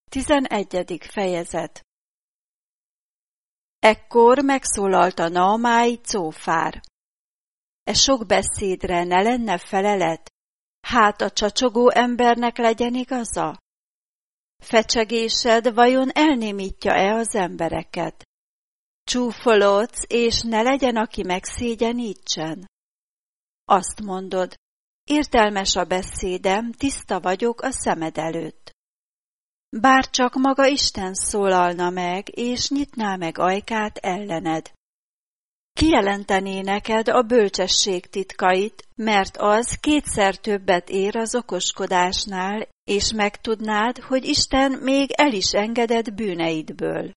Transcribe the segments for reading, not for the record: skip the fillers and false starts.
11. fejezet. Ekkor megszólalt Naamái Cófár. E sok beszédre ne lenne felelet? Hát a csacsogó embernek legyen igaza? Fecsegésed vajon elnémítja-e az embereket? Csúfolodsz, és ne legyen, aki megszégyenítsen? Azt mondod, értelmes a beszédem, tiszta vagyok a szemed előtt. Bár csak maga Isten szólalna meg, és nyitná meg ajkát ellened. Kijelentené neked a bölcsesség titkait, mert az kétszer többet ér az okoskodásnál, és megtudnád, hogy Isten még el is engedett bűneidből.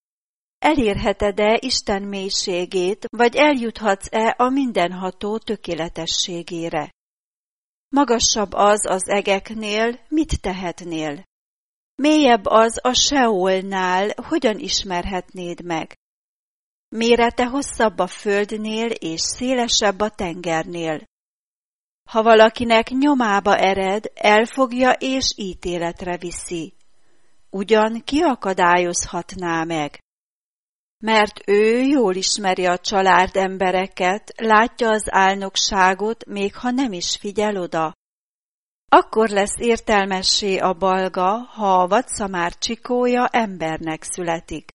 Elérheted-e Isten mélységét, vagy eljuthatsz-e a mindenható tökéletességére? Magasabb az egeknél, mit tehetnél? Mélyebb az a Seolnál, hogyan ismerhetnéd meg? Mérete hosszabb a földnél, és szélesebb a tengernél. Ha valakinek nyomába ered, elfogja és ítéletre viszi. Ugyan ki akadályozhatná meg? Mert ő jól ismeri a család embereket, látja az álnokságot, még ha nem is figyel oda. Akkor lesz értelmessé a balga, ha a vadszamár csikója embernek születik.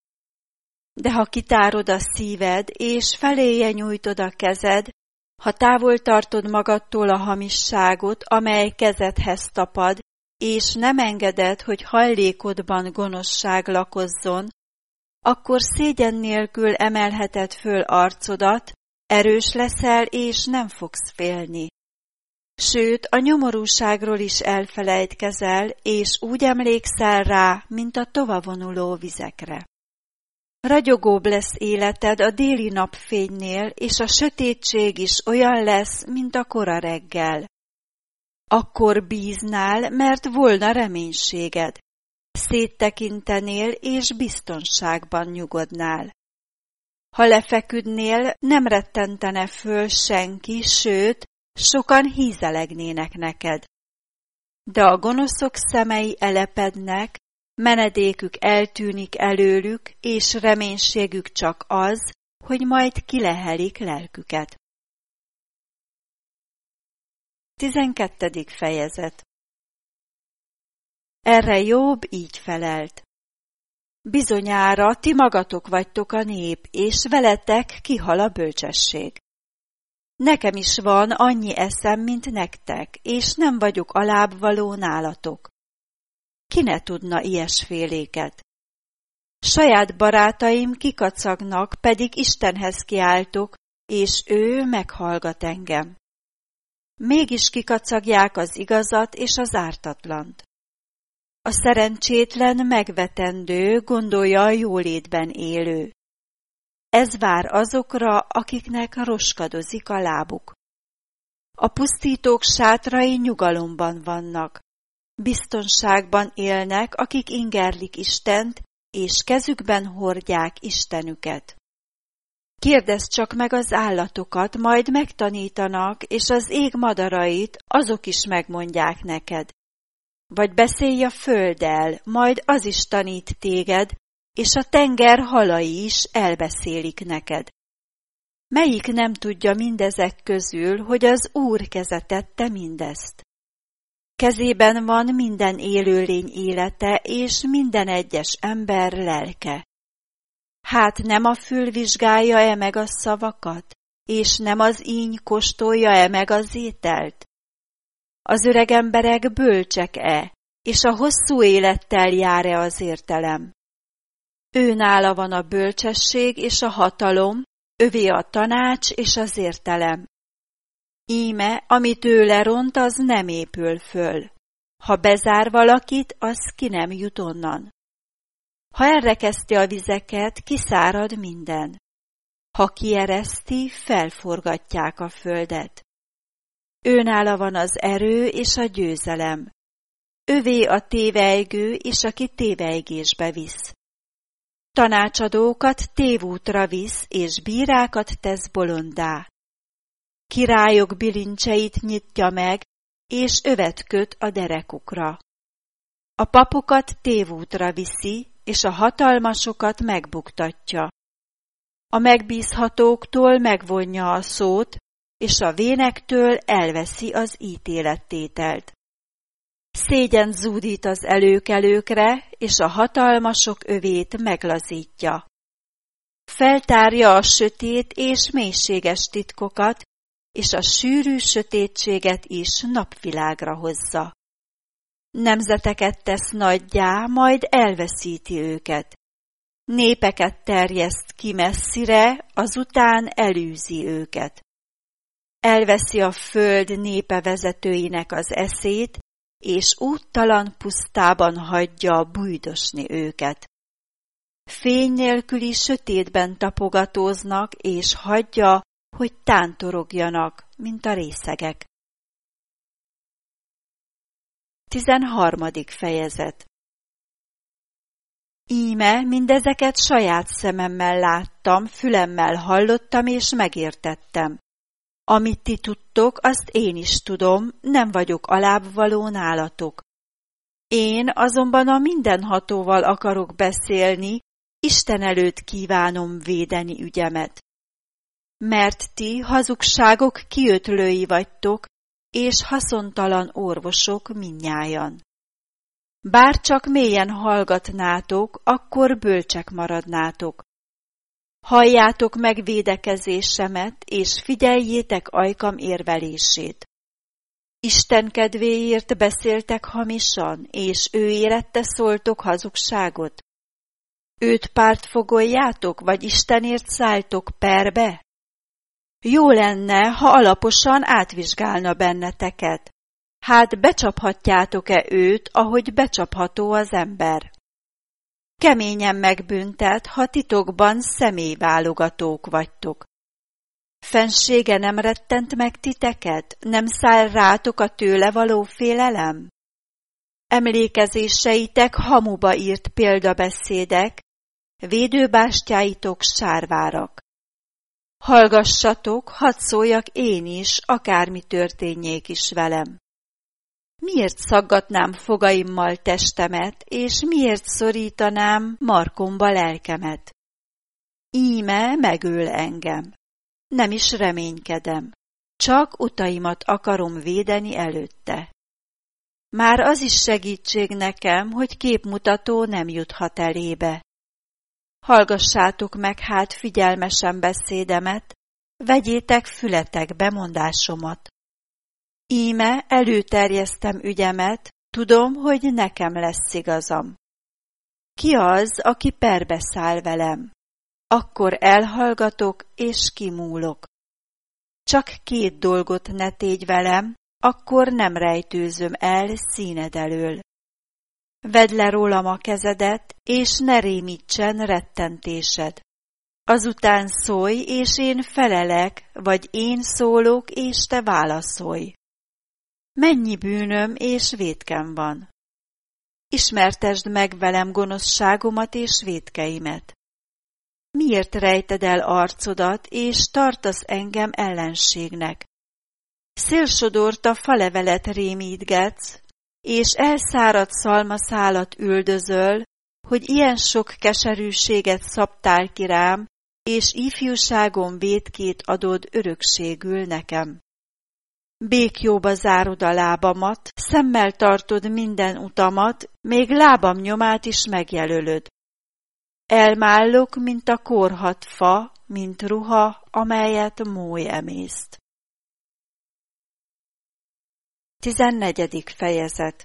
De ha kitárod a szíved, és feléje nyújtod a kezed, ha távol tartod magadtól a hamisságot, amely kezedhez tapad, és nem engeded, hogy hajlékodban gonoszság lakozzon, akkor szégyen nélkül emelheted föl arcodat, erős leszel, és nem fogsz félni. Sőt, a nyomorúságról is elfelejtkezel, és úgy emlékszel rá, mint a tovavonuló vizekre. Ragyogóbb lesz életed a déli napfénynél, és a sötétség is olyan lesz, mint a kora reggel. Akkor bíznál, mert volna reménységed. Széttekintenél, és biztonságban nyugodnál. Ha lefeküdnél, nem rettentene föl senki, sőt, sokan hízelegnének neked. De a gonoszok szemei elepednek, menedékük eltűnik előlük, és reménységük csak az, hogy majd kilehelik lelküket. 12. fejezet. Erre Jobb így felelt. Bizonyára ti magatok vagytok a nép, és veletek kihal a bölcsesség. Nekem is van annyi eszem, mint nektek, és nem vagyok alábbvaló nálatok. Ki ne tudna ilyesféléket? Saját barátaim kikacagnak, pedig Istenhez kiáltok, és ő meghallgat engem. Mégis kikacagják az igazat és az ártatlant. A szerencsétlen megvetendő, gondolja a jólétben élő. Ez vár azokra, akiknek roskadozik a lábuk. A pusztítók sátrai nyugalomban vannak. Biztonságban élnek, akik ingerlik Istent, és kezükben hordják Istenüket. Kérdezd csak meg az állatokat, majd megtanítanak, és az ég madarait, azok is megmondják neked. Vagy beszélj a földdel, majd az is tanít téged, és a tenger halai is elbeszélik neked. Melyik nem tudja mindezek közül, hogy az Úr keze tette mindezt? Kezében van minden élőlény élete, és minden egyes ember lelke. Hát nem a fül vizsgálja-e meg a szavakat, és nem az íny kóstolja-e meg az ételt? Az öreg emberek bölcsek-e, és a hosszú élettel jár-e az értelem? Őnála van a bölcsesség és a hatalom, övé a tanács és az értelem. Íme, amit ő leront, az nem épül föl. Ha bezár valakit, az ki nem jut onnan. Ha elrekeszti a vizeket, kiszárad minden. Ha kiereszti, felforgatják a földet. Őnála van az erő és a győzelem. Övé a tévejgő, és aki tévejgésbe visz. Tanácsadókat tévútra visz, és bírákat tesz bolonddá. Királyok bilincseit nyitja meg, és övet köt a derekukra. A papokat tévútra viszi, és a hatalmasokat megbuktatja. A megbízhatóktól megvonja a szót, és a vénektől elveszi az ítélettételt. Szégyent zúdít az előkelőkre, és a hatalmasok övét meglazítja. Feltárja a sötét és mélységes titkokat, és a sűrű sötétséget is napvilágra hozza. Nemzeteket tesz nagyjá, majd elveszíti őket. Népeket terjeszt ki messzire, azután elűzi őket. Elveszi a föld népe vezetőinek az eszét, és úttalan pusztában hagyja bújdosni őket. Fény nélküli sötétben tapogatóznak, és hagyja, hogy tántorogjanak, mint a részegek. 13. fejezet. Íme mindezeket saját szememmel láttam, fülemmel hallottam és megértettem. Amit ti tudtok, azt én is tudom, nem vagyok alábbvaló nálatok. Én azonban a mindenhatóval akarok beszélni, Isten előtt kívánom védeni ügyemet. Mert ti hazugságok kiötlői vagytok, és haszontalan orvosok mindnyájan. Bár csak mélyen hallgatnátok, akkor bölcsek maradnátok. Halljátok meg védekezésemet, és figyeljétek ajkam érvelését. Isten kedvéért beszéltek hamisan, és ő érette szóltok hazugságot? Őt pártfogoljátok, vagy Istenért szálltok perbe? Jó lenne, ha alaposan átvizsgálna benneteket. Hát becsaphatjátok-e őt, ahogy becsapható az ember? Keményen megbüntet, ha titokban személyválogatók vagytok. Fensége nem rettent meg titeket? Nem száll rátok a tőle való félelem? Emlékezéseitek hamuba írt példabeszédek, védőbástyáitok sárvárak. Hallgassatok, hadd szóljak én is, akármi történjék is velem. Miért szaggatnám fogaimmal testemet, és miért szorítanám markomba lelkemet? Íme megöl engem. Nem is reménykedem, csak utaimat akarom védeni előtte. Már az is segítség nekem, hogy képmutató nem juthat elébe. Hallgassátok meg hát figyelmesen beszédemet, vegyétek fületekbe mondásomat. Íme előterjesztem ügyemet, tudom, hogy nekem lesz igazam. Ki az, aki perbe száll velem? Akkor elhallgatok és kimúlok. Csak 2 dolgot ne tégy velem, akkor nem rejtőzöm el színed elől. Vedd le rólam a kezedet, és ne rémítsen rettentésed. Azután szólj, és én felelek, vagy én szólok, és te válaszolj. Mennyi bűnöm és vétkem van? Ismertesd meg velem gonoszságomat és vétkeimet. Miért rejted el arcodat, és tartasz engem ellenségnek? Szélsodorta falevelet rémítgetsz, és elszáradt szalmaszálat üldözöl, hogy ilyen sok keserűséget szabtál ki rám, és ifjúságom vétkét adod örökségül nekem. Békjóba zárod a lábamat, szemmel tartod minden utamat, még lábam nyomát is megjelölöd. Elmállok, mint a korhadt fa, mint ruha, amelyet mój emészt. 14. fejezet.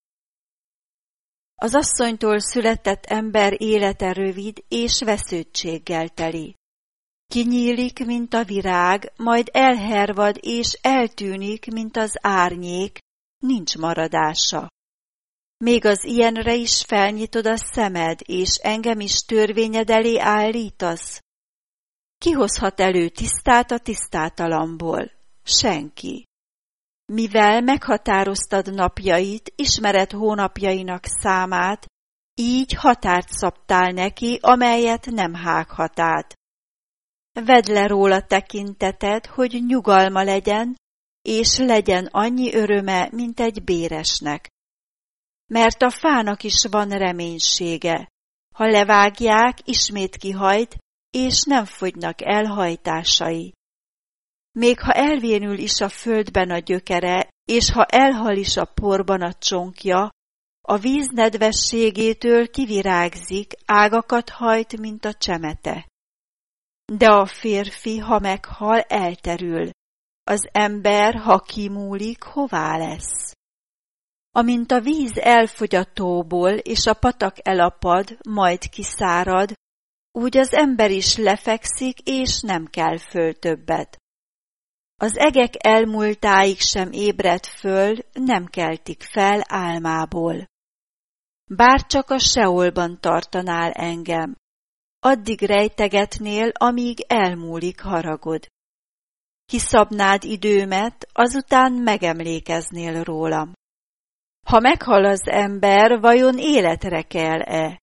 Az asszonytól született ember élete rövid és vesződtséggel teli. Kinyílik, mint a virág, majd elhervad és eltűnik, mint az árnyék, nincs maradása. Még az ilyenre is felnyitod a szemed, és engem is törvényed elé állítasz? Ki hozhat elő tisztát a tisztátalamból? Senki. Mivel meghatároztad napjait, ismered hónapjainak számát, így határt szabtál neki, amelyet nem hághat át. Vedd le róla tekinteted, hogy nyugalma legyen, és legyen annyi öröme, mint egy béresnek. mert a fának is van reménysége. Ha levágják, ismét kihajt, és nem fogynak el hajtásai. Még ha elvénül is a földben a gyökere, és ha elhal is a porban a csonkja, a víz nedvességétől kivirágzik, ágakat hajt, mint a csemete. De a férfi, ha meghal, elterül. Az ember, ha kimúlik, hová lesz? Amint a víz elfogy a tóból, és a patak elapad, majd kiszárad, úgy az ember is lefekszik, és nem kell föl többet. Az egek elmúltáig sem ébred föl, nem keltik fel álmából. Bárcsak a Seolban tartanál engem, addig rejtegetnél, amíg elmúlik haragod. Kiszabnád időmet, azután megemlékeznél rólam. Ha meghal az ember, vajon életre kell-e?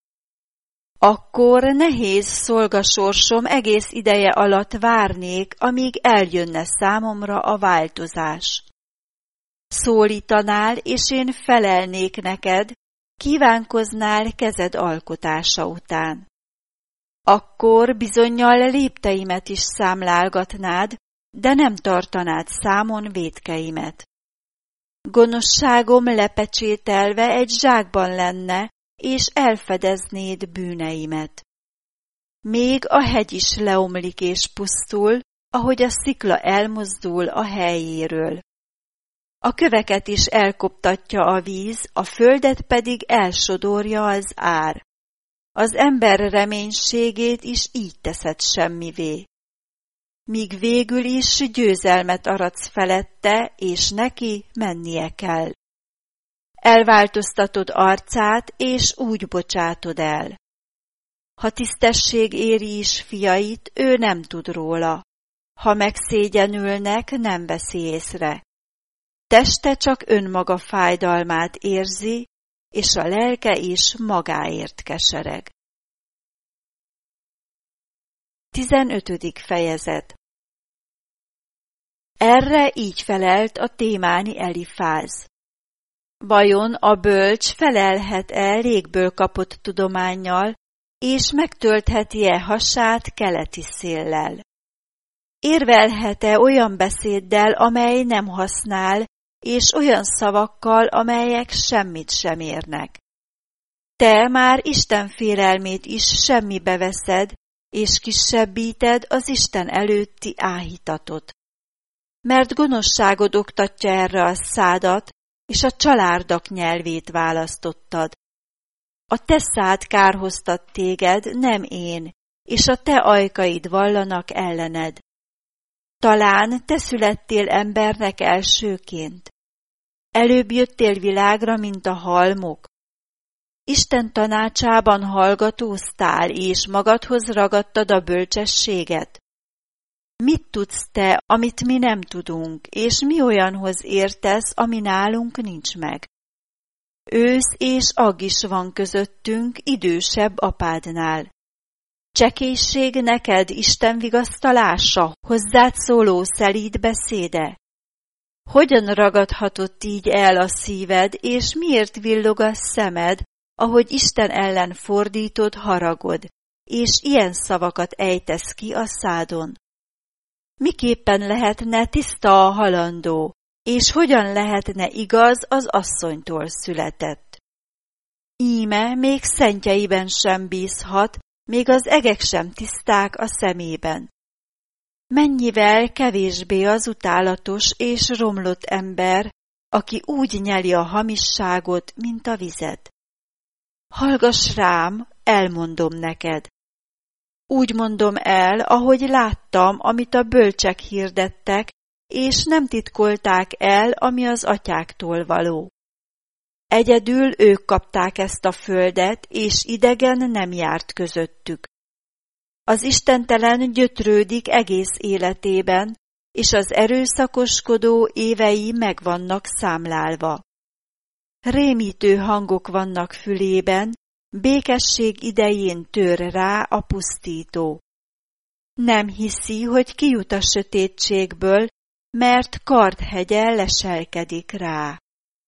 Akkor nehéz szolgasorsom egész ideje alatt várnék, amíg eljönne számomra a változás. Szólítanál, és én felelnék neked, kívánkoznál kezed alkotása után. Akkor bizonnyal lépteimet is számlálgatnád, de nem tartanád számon vétkeimet. Gonoszságom lepecsételve egy zsákban lenne, és elfedeznéd bűneimet. Még a hegy is leomlik és pusztul, ahogy a szikla elmozdul a helyéről. A köveket is elkoptatja a víz, a földet pedig elsodorja az ár. Az ember reménységét is így teszed semmivé. Míg végül is győzelmet aratsz felette, és neki mennie kell. Elváltoztatod arcát, és úgy bocsátod el. Ha tisztesség éri is fiait, ő nem tud róla. Ha megszégyenülnek, nem veszi észre. Teste csak önmaga fájdalmát érzi, és a lelke is magáért kesereg. 15. fejezet. Erre így felelt a témáni Elifáz. Vajon a bölcs felelhet-e légből kapott tudománnyal, és megtöltheti-e hasát keleti széllel? Érvelhet-e olyan beszéddel, amely nem használ, és olyan szavakkal, amelyek semmit sem érnek? Te már Isten félelmét is semmibe veszed, és kisebbíted az Isten előtti áhítatot. Mert gonoszságod oktatja erre a szádat, és a csalárdak nyelvét választottad. A te szád kárhoztat téged, nem én, és a te ajkaid vallanak ellened. Talán te születtél embernek elsőként. Előbb jöttél világra, mint a halmok. Isten tanácsában hallgatóztál, és magadhoz ragadtad a bölcsességet. Mit tudsz te, amit mi nem tudunk, és mi olyanhoz értesz, ami nálunk nincs meg? Ősz és agg is van közöttünk, idősebb apádnál. Csekélység neked Isten vigasztalása, hozzád szóló szelíd beszéde? Hogyan ragadhatott így el a szíved, és miért villog a szemed, ahogy Isten ellen fordítod haragod, és ilyen szavakat ejtesz ki a szádon? Miképpen lehetne tiszta a halandó, és hogyan lehetne igaz az asszonytól született? Íme még szentjeiben sem bízhat, még az egek sem tiszták a szemében. Mennyivel kevésbé az utálatos és romlott ember, aki úgy nyeli a hamisságot, mint a vizet. Hallgass rám, elmondom neked. Úgy mondom el, ahogy láttam, amit a bölcsek hirdettek, és nem titkolták el, ami az atyáktól való. Egyedül ők kapták ezt a földet, és idegen nem járt közöttük. Az istentelen gyötrődik egész életében, és az erőszakoskodó évei meg vannak számlálva. Rémítő hangok vannak fülében, békesség idején tör rá a pusztító. Nem hiszi, hogy kijut a sötétségből, mert kardhegye leselkedik rá.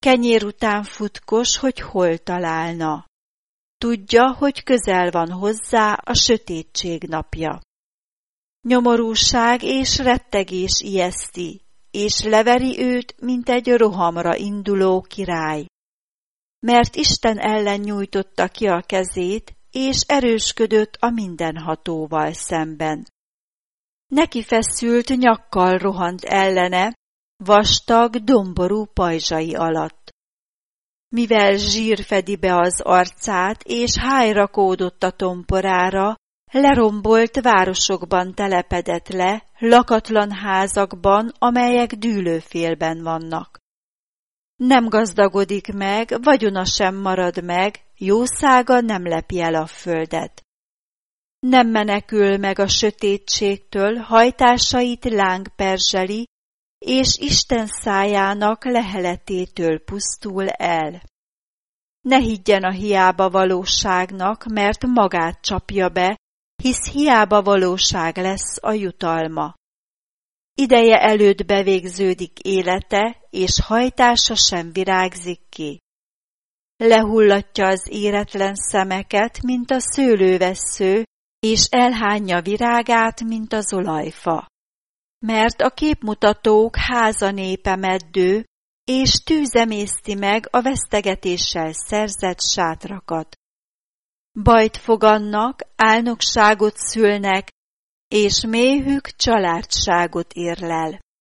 kenyér után futkos, hogy hol találna. Tudja, hogy közel van hozzá a sötétség napja. Nyomorúság és rettegés ijeszti, és leveri őt, mint egy rohamra induló király. Mert Isten ellen nyújtotta ki a kezét, és erősködött a mindenhatóval szemben. Neki feszült nyakkal rohant ellene, vastag, domború pajzsai alatt. Mivel zsír fedi be az arcát, és háj rakódott a tomporára, lerombolt városokban telepedett le, lakatlan házakban, amelyek dűlőfélben vannak. Nem gazdagodik meg, vagyona sem marad meg, jószága nem lepi el a földet. Nem menekül meg a sötétségtől, hajtásait láng perzseli, és Isten szájának leheletétől pusztul el. Ne higgyen a hiába valóságnak, mert magát csapja be, hisz hiába valóság lesz a jutalma. Ideje előtt bevégződik élete, és hajtása sem virágzik ki. Lehullatja az éretlen szemeket, mint a szőlővessző, és elhányja virágát, mint az olajfa. Mert a képmutatók háza népe meddő, és tűz emészti meg a vesztegetéssel szerzett sátrakat. Bajt fogannak, álnokságot szülnek, és méhük családságot érlel.